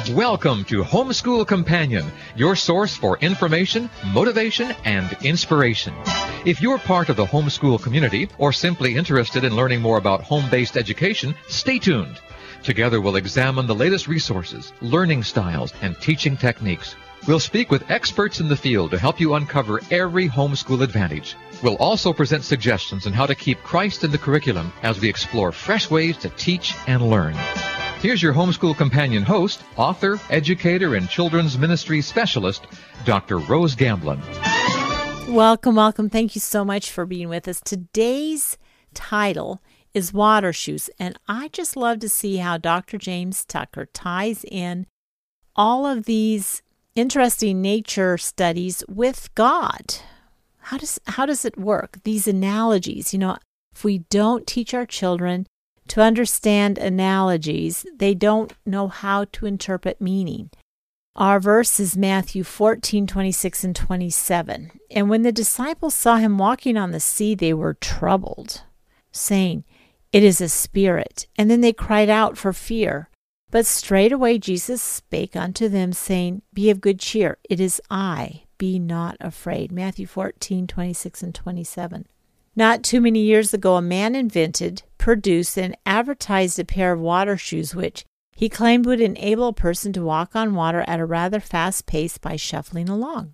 Welcome to Homeschool Companion, your source for information, motivation, and inspiration. If you're part of the homeschool community or simply interested in learning more about home-based education, stay tuned. Together we'll examine the latest resources, learning styles, and teaching techniques. We'll speak with experts in the field to help you uncover every homeschool advantage. We'll also present suggestions on how to keep Christ in the curriculum as we explore fresh ways to teach and learn. Here's your Homeschool Companion host, author, educator, and children's ministry specialist, Dr. Rose Gamblin. Welcome, welcome. Thank you so much for being with us. Today's title is Water Shoes, and I just love to see how Dr. James Tucker ties in all of these interesting nature studies with God. How does it work? These analogies, if we don't teach our children to understand analogies, they don't know how to interpret meaning. Our verse is Matthew 14:26 and 27. And when the disciples saw him walking on the sea, they were troubled, saying, "It is a spirit." And then they cried out for fear. But straightway Jesus spake unto them, saying, "Be of good cheer, it is I, be not afraid." Matthew 14:26 and 27. Not too many years ago, a man invented, produced, and advertised a pair of water shoes which he claimed would enable a person to walk on water at a rather fast pace by shuffling along.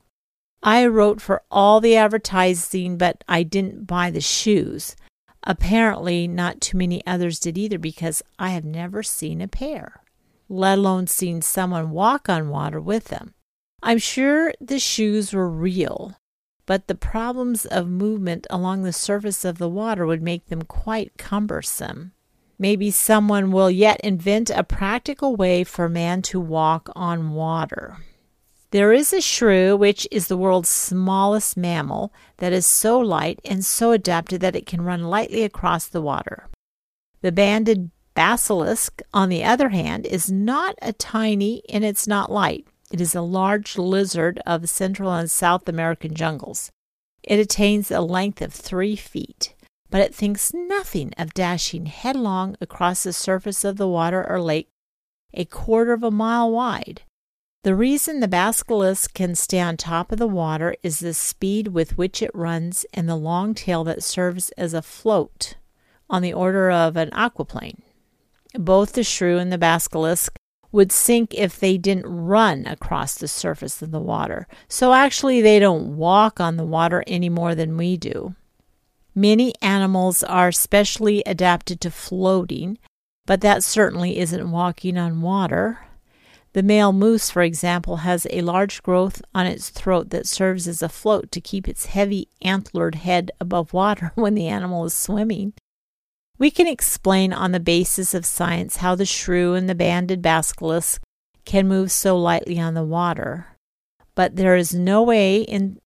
I wrote for all the advertising, but I didn't buy the shoes. Apparently, not too many others did either, because I have never seen a pair, let alone seen someone walk on water with them. I'm sure the shoes were real, but the problems of movement along the surface of the water would make them quite cumbersome. Maybe someone will yet invent a practical way for man to walk on water. There is a shrew, which is the world's smallest mammal, that is so light and so adapted that it can run lightly across the water. The banded basilisk, on the other hand, is not a tiny and it's not light. It is a large lizard of the Central and South American jungles. It attains a length of 3 feet, but it thinks nothing of dashing headlong across the surface of the water or lake a quarter of a mile wide. The reason the basilisk can stay on top of the water is the speed with which it runs and the long tail that serves as a float, on the order of an aquaplane. Both the shrew and the basilisk would sink if they didn't run across the surface of the water. So actually they don't walk on the water any more than we do. Many animals are specially adapted to floating, but that certainly isn't walking on water. The male moose, for example, has a large growth on its throat that serves as a float to keep its heavy antlered head above water when the animal is swimming. We can explain on the basis of science how the shrew and the banded basilisk can move so lightly on the water. But there is no way in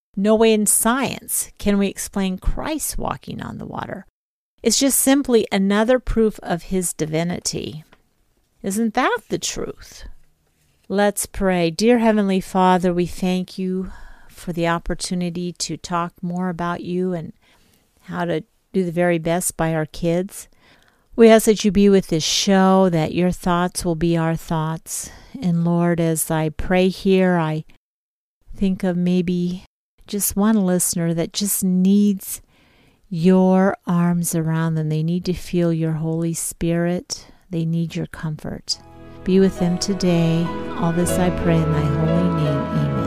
science can we explain Christ walking on the water. It's just simply another proof of his divinity. Isn't that the truth? Let's pray. Dear Heavenly Father, we thank you for the opportunity to talk more about you and how to do the very best by our kids. We ask that you be with this show, that your thoughts will be our thoughts. And Lord, as I pray here, I think of maybe just one listener that just needs your arms around them. They need to feel your Holy Spirit. They need your comfort. Be with them today. All this I pray in thy holy name.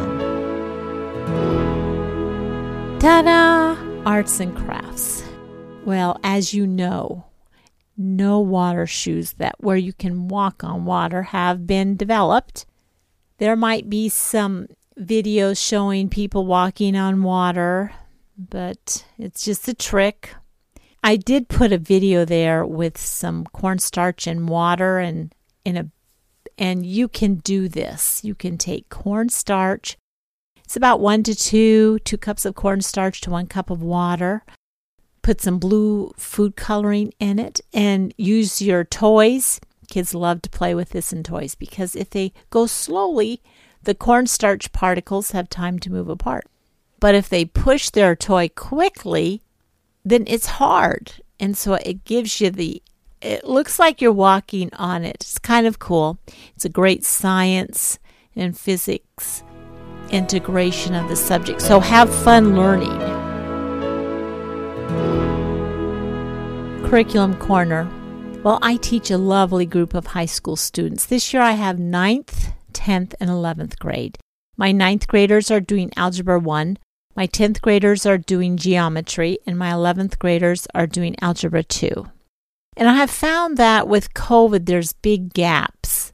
Amen. Ta-da! Arts and crafts. Well, as you know, no water shoes where you can walk on water have been developed. There might be some videos showing people walking on water, but it's just a trick. I did put a video there with some cornstarch and water and you can do this. You can take cornstarch. It's about 1 to 2 cups of cornstarch to 1 cup of water. Put some blue food coloring in it and use your toys. Kids love to play with this in toys because if they go slowly, the cornstarch particles have time to move apart. But if they push their toy quickly, then it's hard. And so it gives you the it looks like you're walking on it. It's kind of cool. It's a great science and physics integration of the subject. So have fun learning. Curriculum Corner. Well, I teach a lovely group of high school students. This year I have 9th, 10th, and 11th grade. My 9th graders are doing Algebra 1. My 10th graders are doing geometry, and my 11th graders are doing Algebra 2. And I have found that with COVID, there's big gaps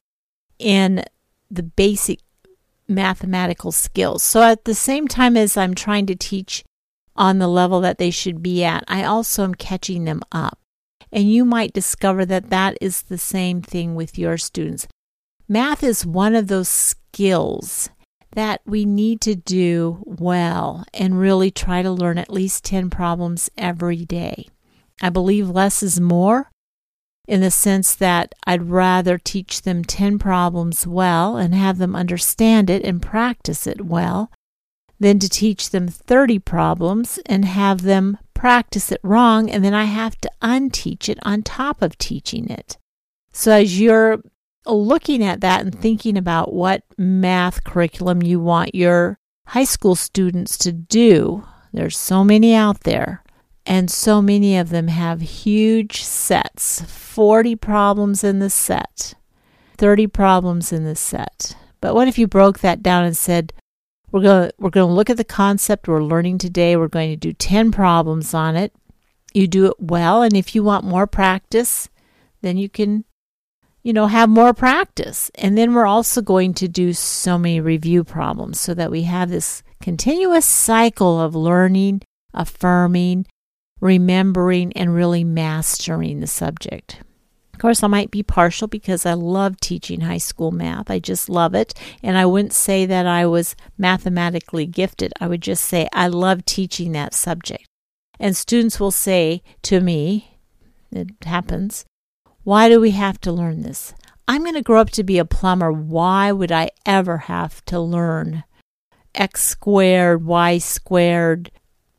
in the basic mathematical skills. So at the same time as I'm trying to teach on the level that they should be at, I also am catching them up. And you might discover that that is the same thing with your students. Math is one of those skills that we need to do well and really try to learn at least 10 problems every day. I believe less is more in the sense that I'd rather teach them 10 problems well and have them understand it and practice it well than to teach them 30 problems and have them practice it wrong, and then I have to unteach it on top of teaching it. So as you're looking at that and thinking about what math curriculum you want your high school students to do, there's so many out there, and so many of them have huge sets, 40 problems in the set, 30 problems in the set. But what if you broke that down and said, we're going to look at the concept we're learning today. We're going to do 10 problems on it. You do it well, and if you want more practice, then you can, have more practice. And then we're also going to do so many review problems so that we have this continuous cycle of learning, affirming, remembering, and really mastering the subject. Of course, I might be partial because I love teaching high school math. I just love it. And I wouldn't say that I was mathematically gifted. I would just say I love teaching that subject. And students will say to me, it happens, why do we have to learn this? I'm going to grow up to be a plumber. Why would I ever have to learn x squared, y squared,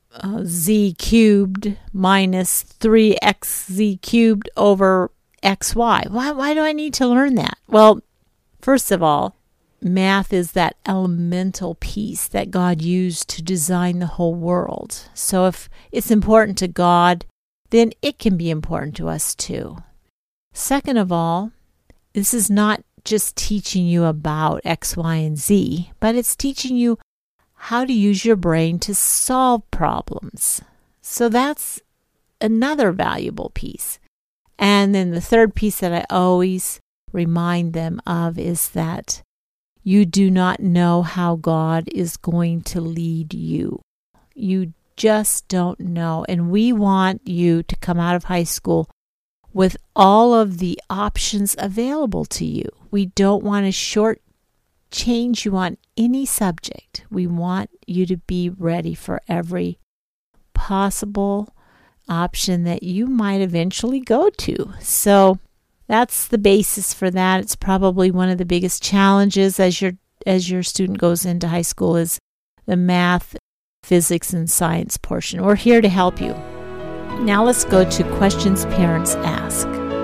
z cubed minus 3xz cubed over XY. Why do I need to learn that? Well, first of all, math is that elemental piece that God used to design the whole world. So if it's important to God, then it can be important to us too. Second of all, this is not just teaching you about X, Y, and Z, but it's teaching you how to use your brain to solve problems. So that's another valuable piece. And then the third piece that I always remind them of is that you do not know how God is going to lead you. You just don't know. And we want you to come out of high school with all of the options available to you. We don't want to shortchange you on any subject. We want you to be ready for every possible option that you might eventually go to. So that's the basis for that. It's probably one of the biggest challenges as your student goes into high school is the math, physics, and science portion. We're here to help you. Now let's go to questions parents ask.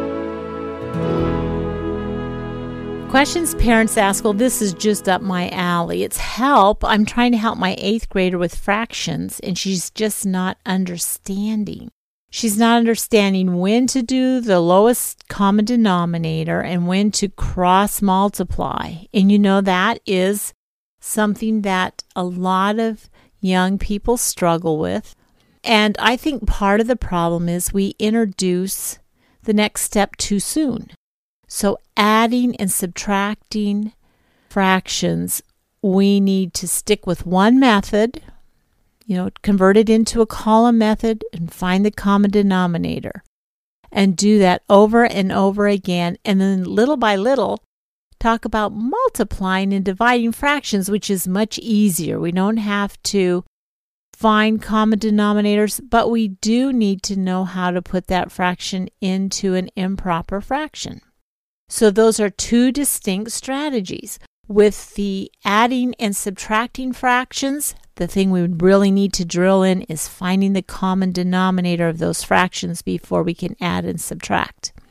Questions parents ask, well, this is just up my alley. It's help. I'm trying to help my 8th grader with fractions, and she's just not understanding. She's not understanding when to do the lowest common denominator and when to cross multiply. And that is something that a lot of young people struggle with. And I think part of the problem is we introduce the next step too soon. So adding and subtracting fractions, we need to stick with one method, convert it into a column method and find the common denominator and do that over and over again. And then little by little, talk about multiplying and dividing fractions, which is much easier. We don't have to find common denominators, but we do need to know how to put that fraction into an improper fraction. So those are two distinct strategies. With the adding and subtracting fractions, the thing we would really need to drill in is finding the common denominator of those fractions before we can add and subtract.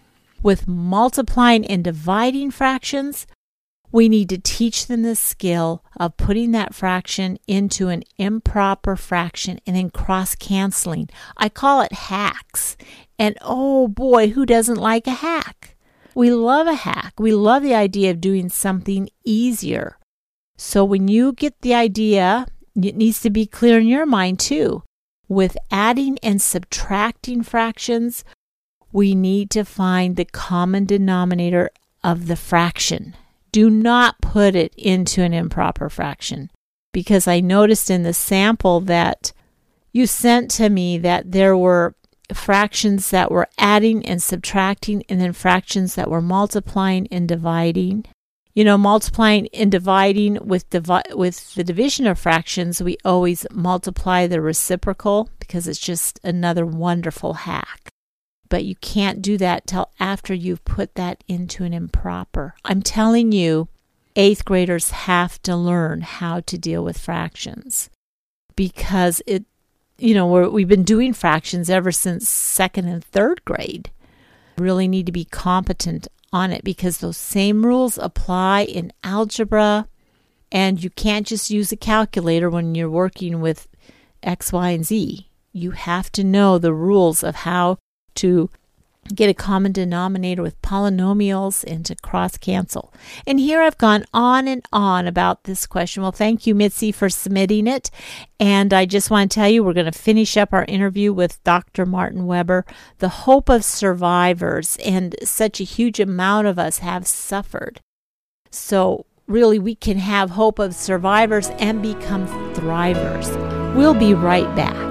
with multiplying and dividing fractions, we need to teach them the skill of putting that fraction into an improper fraction and then cross-canceling. I call it hacks. And oh boy, who doesn't like a hack? We love a hack. We love the idea of doing something easier. So when you get the idea, it needs to be clear in your mind too. With adding and subtracting fractions, we need to find the common denominator of the fraction. Do not put it into an improper fraction, because I noticed in the sample that you sent to me that there were fractions that were adding and subtracting, and then fractions that were multiplying and dividing. You know, multiplying and dividing with the division of fractions, we always multiply the reciprocal because it's just another wonderful hack. But you can't do that till after you've put that into an improper. I'm telling you, 8th graders have to learn how to deal with fractions, because we've been doing fractions ever since 2nd and 3rd grade. Really need to be competent on it, because those same rules apply in algebra, and you can't just use a calculator when you're working with X, Y, and Z. You have to know the rules of how to get a common denominator with polynomials and to cross-cancel. And here I've gone on and on about this question. Well, thank you, Mitzi, for submitting it. And I just want to tell you, we're going to finish up our interview with Dr. Martin Weber, the hope of survivors. And such a huge amount of us have suffered. So really, we can have hope of survivors and become thrivers. We'll be right back.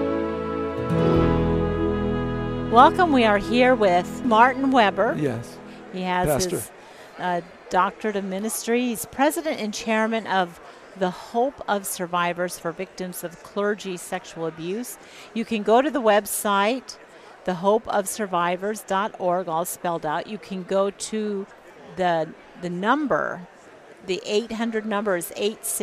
Welcome. We are here with Martin Weber. Yes. He has Pastor. His doctorate of ministry. He's president and chairman of the Hope of Survivors for Victims of Clergy Sexual Abuse. You can go to the website, thehopeofsurvivors.org, all spelled out. You can go to the number. The 800 number is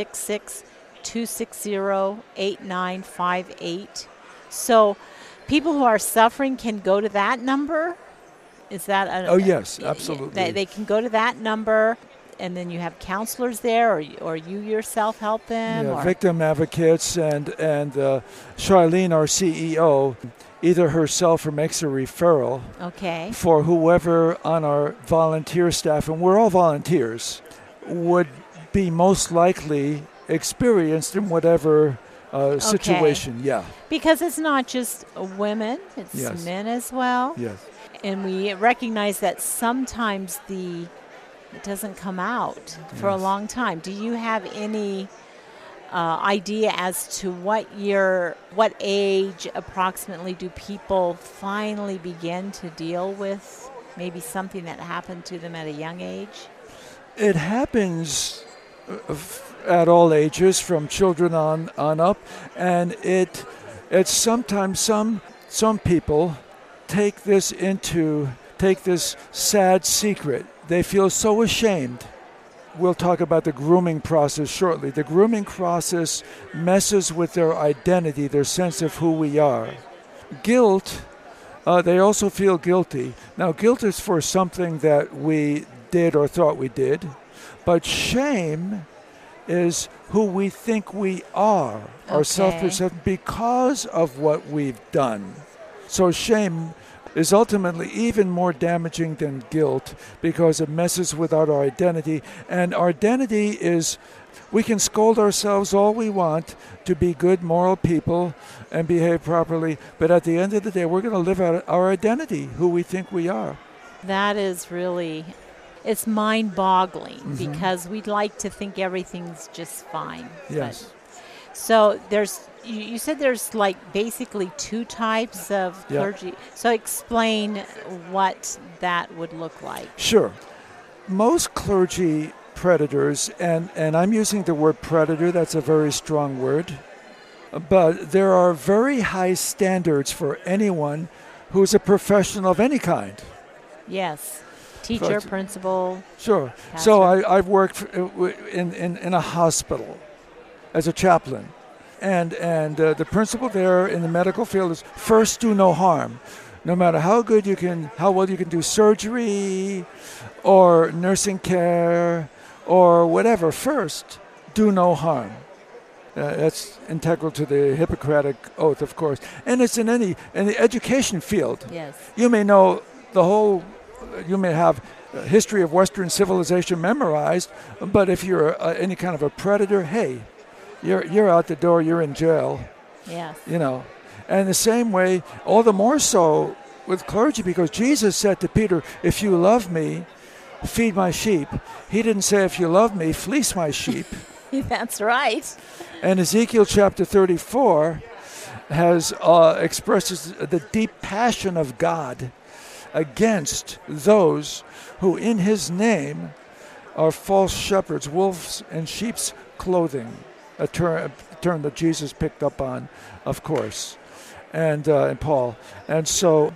866-260-8958. So people who are suffering can go to that number? Is that Oh, yes, absolutely. They can go to that number, and then you have counselors there, or you yourself help them? Yeah, victim advocates, and Charlene, our CEO, either herself or makes a referral for whoever on our volunteer staff, and we're all volunteers, would be most likely experienced in whatever situation. Yeah. Because it's not just women, it's men as well. Yes. And we recognize that sometimes it doesn't come out for a long time. Do you have any idea as to what age approximately do people finally begin to deal with maybe something that happened to them at a young age? It happens at all ages, from children on up, and it's sometimes some people take this sad secret. They feel so ashamed. We'll talk about the grooming process shortly. The grooming process messes with their identity, their sense of who we are. Guilt, they also feel guilty. Now, guilt is for something that we did or thought we did, but shame is who we think we are, our self-perception, because of what we've done. So shame is ultimately even more damaging than guilt, because it messes with our identity. And our identity is, we can scold ourselves all we want to be good, moral people and behave properly, but at the end of the day, we're going to live out our identity, who we think we are. That is really... It's mind-boggling, because we'd like to think everything's just fine. Yes. So you said there's like basically 2 types of clergy. Yep. So explain what that would look like. Sure. Most clergy predators, and I'm using the word predator, that's a very strong word, but there are very high standards for anyone who's a professional of any kind. Yes. Teacher, principal. Sure. Pastor. So I've worked in a hospital as a chaplain, and the principle there in the medical field is first do no harm. No matter how well you can do surgery or nursing care or whatever, first, do no harm. That's integral to the Hippocratic Oath, of course. And it's in the education field. Yes. You may know you may have a history of Western civilization memorized, but if you're any kind of a predator, hey, you're out the door, you're in jail. Yes. And the same way, all the more so with clergy, because Jesus said to Peter, if you love me, feed my sheep. He didn't say, if you love me, fleece my sheep. That's right. And Ezekiel chapter 34 expresses the deep passion of God against those who in his name are false shepherds, wolves in sheep's clothing, a term that Jesus picked up on, of course, and Paul. And so,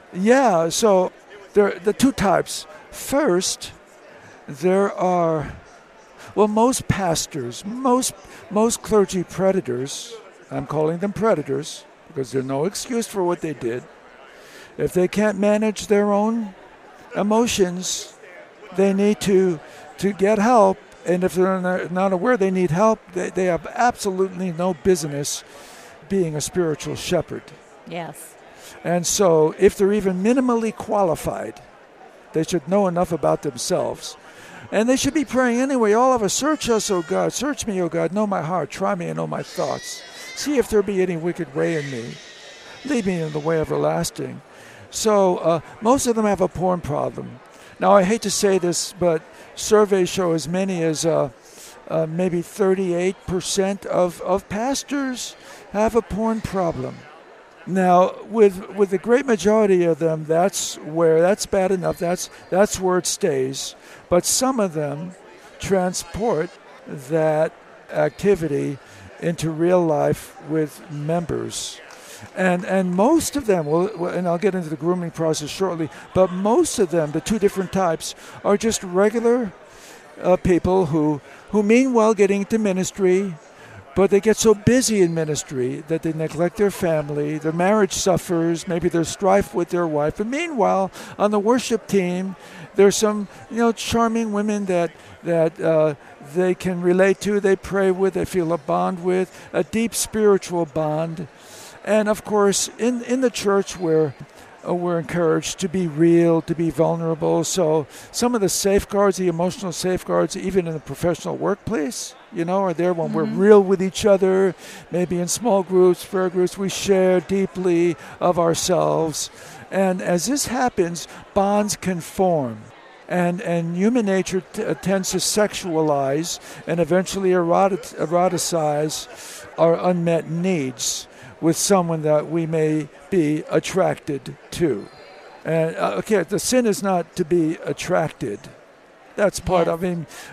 so there are the two types. First, there are, most pastors, most clergy predators, I'm calling them predators because there's no excuse for what they did. If they can't manage their own emotions, they need to get help. And if they're not aware they need help, they have absolutely no business being a spiritual shepherd. Yes. And so if they're even minimally qualified, they should know enough about themselves. And they should be praying anyway. All of us, search us, O God. Search me, O God. Know my heart. Try me and know my thoughts. See if there be any wicked way in me. Lead me in the way everlasting. So most of them have a porn problem. Now, I hate to say this, but surveys show as many as maybe 38% of pastors have a porn problem. Now, with the great majority of them, that's bad enough. That's where it stays. But some of them transport that activity into real life with members. And most of them, and I'll get into the grooming process shortly, but most of them, the two different types, are just regular people who mean well getting into ministry, but they get so busy in ministry that they neglect their family, their marriage suffers, maybe there's strife with their wife. And meanwhile, on the worship team, there's some charming women that they can relate to, they pray with, they feel a bond with, a deep spiritual bond. And of course, in the church we're encouraged to be real, to be vulnerable. So some of the safeguards, the emotional safeguards, even in the professional workplace, are there when we're real with each other, maybe in small groups, prayer groups, we share deeply of ourselves. And as this happens, bonds can form. And human nature tends to sexualize and eventually eroticize our unmet needs with someone that we may be attracted to. And the sin is not to be attracted. That's part of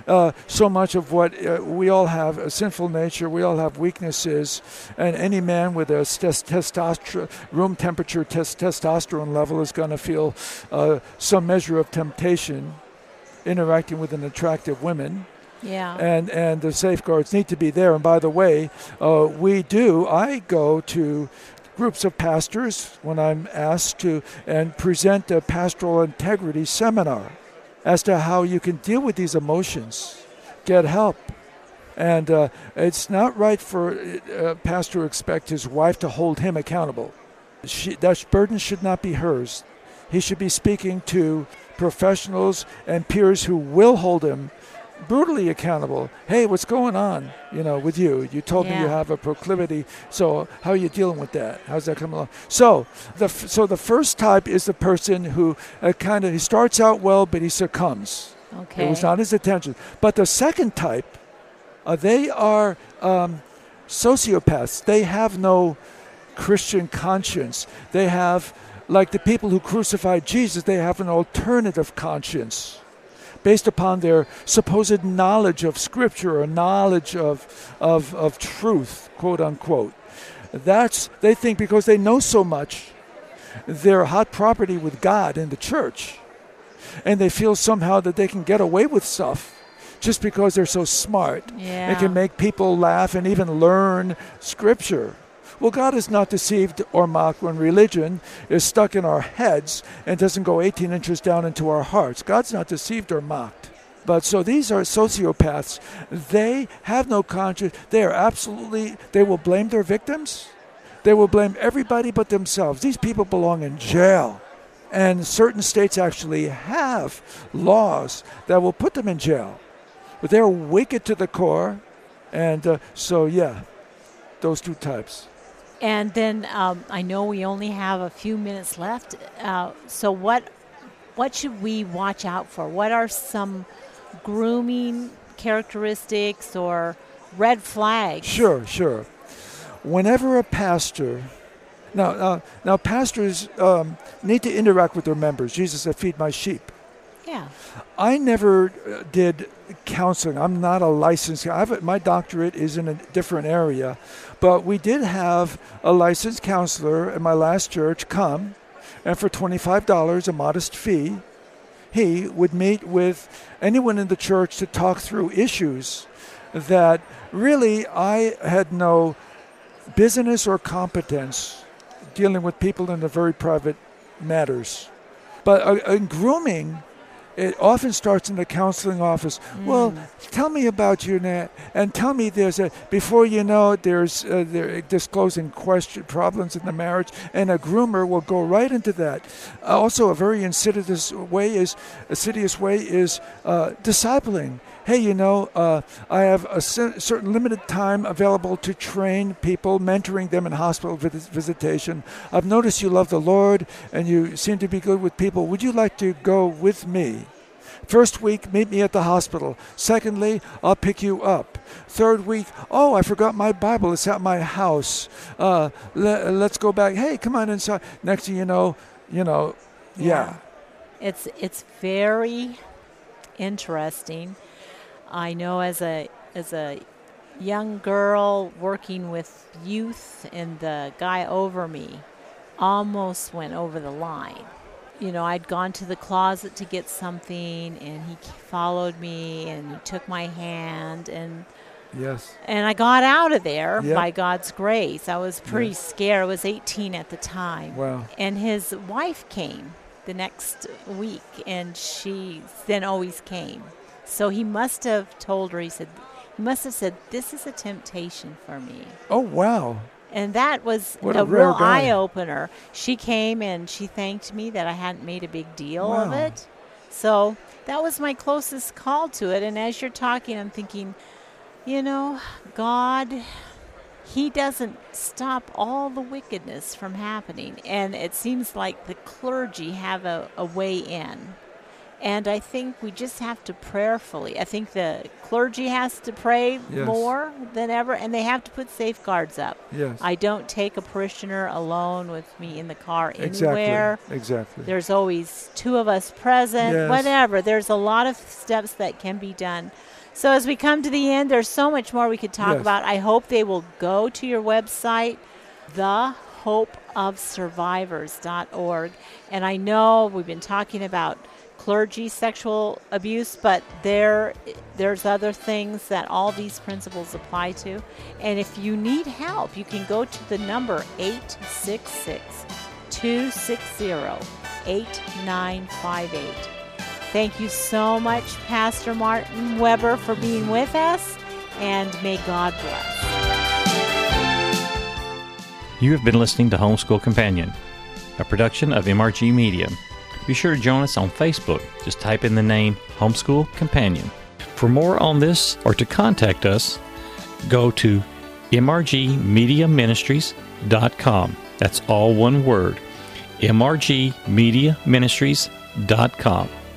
so much of what we all have, a sinful nature, we all have weaknesses, and any man with a room temperature testosterone level is going to feel some measure of temptation interacting with an attractive woman. Yeah. And the safeguards need to be there. And by the way, I go to groups of pastors when I'm asked to and present a pastoral integrity seminar as to how you can deal with these emotions, get help. And it's not right for a pastor to expect his wife to hold him accountable. That burden should not be hers. He should be speaking to professionals and peers who will hold him brutally accountable. Hey, what's going on, with you? You told me you have a proclivity. So how are you dealing with that? How's that coming along? So the first type is the person who he starts out well, but he succumbs. Okay. It was not his intention. But the second type, they are sociopaths. They have no Christian conscience. They have, like the people who crucified Jesus, they have an alternative conscience based upon their supposed knowledge of Scripture or knowledge of truth, quote unquote. They think because they know so much, they're hot property with God in the church. And they feel somehow that they can get away with stuff just because they're so smart. Yeah. They can make people laugh and even learn Scripture Well, God is not deceived or mocked when religion is stuck in our heads and doesn't go 18 inches down into our hearts. God's not deceived or mocked. But so these are sociopaths. They have no conscience. They will blame their victims. They will blame everybody but themselves. These people belong in jail. And certain states actually have laws that will put them in jail. But they're wicked to the core. And those two types. And then I know we only have a few minutes left. So what should we watch out for? What are some grooming characteristics or red flags? Sure. Whenever a pastor, now pastors need to interact with their members. Jesus said, "Feed my sheep." Yeah. I never did counseling. I'm not a licensed. My doctorate is in a different area, but we did have a licensed counselor at my last church come, and for $25, a modest fee, he would meet with anyone in the church to talk through issues that really I had no business or competence dealing with people in the very private matters. But in grooming, it often starts in the counseling office. Well, tell me about you, and tell me before you know it, they're disclosing problems in the marriage, and a groomer will go right into that. Also, a very insidious way is discipling. Hey, I have a certain limited time available to train people, mentoring them in hospital visitation. I've noticed you love the Lord and you seem to be good with people. Would you like to go with me? First week, meet me at the hospital. Secondly, I'll pick you up. Third week, I forgot my Bible. It's at my house. Let's go back. Hey, come on inside. Next thing you know, yeah. It's very interesting. I know as a young girl working with youth, and the guy over me almost went over the line. I'd gone to the closet to get something, and he followed me, and he took my hand, and yes, and I got out of there yep. by God's grace. I was pretty scared. I was 18 at the time. Wow. And his wife came the next week, and she then always came. So he must have told her, he must have said, "This is a temptation for me." Oh, wow. And that was a real guy. eye-opener. She came and she thanked me that I hadn't made a big deal Wow. of it. So that was my closest call to it. And as you're talking, I'm thinking, God, He doesn't stop all the wickedness from happening. And it seems like the clergy have a way in. And I think we just have to prayerfully. I think the clergy has to pray more than ever, and they have to put safeguards up. Yes. I don't take a parishioner alone with me in the car anywhere. Exactly. There's always two of us present, whatever. There's a lot of steps that can be done. So as we come to the end, there's so much more we could talk about. I hope they will go to your website, thehopeofsurvivors.org. And I know we've been talking about clergy sexual abuse, but there's other things that all these principles apply to. And if you need help, you can go to the number 866-260-8958. Thank you so much, Pastor Martin Weber, for being with us, and may God bless. You have been listening to Homeschool Companion, a production of MRG Media. Be sure to join us on Facebook. Just type in the name Homeschool Companion. For more on this or to contact us, go to mrgmediaministries.com. That's all one word, mrgmediaministries.com.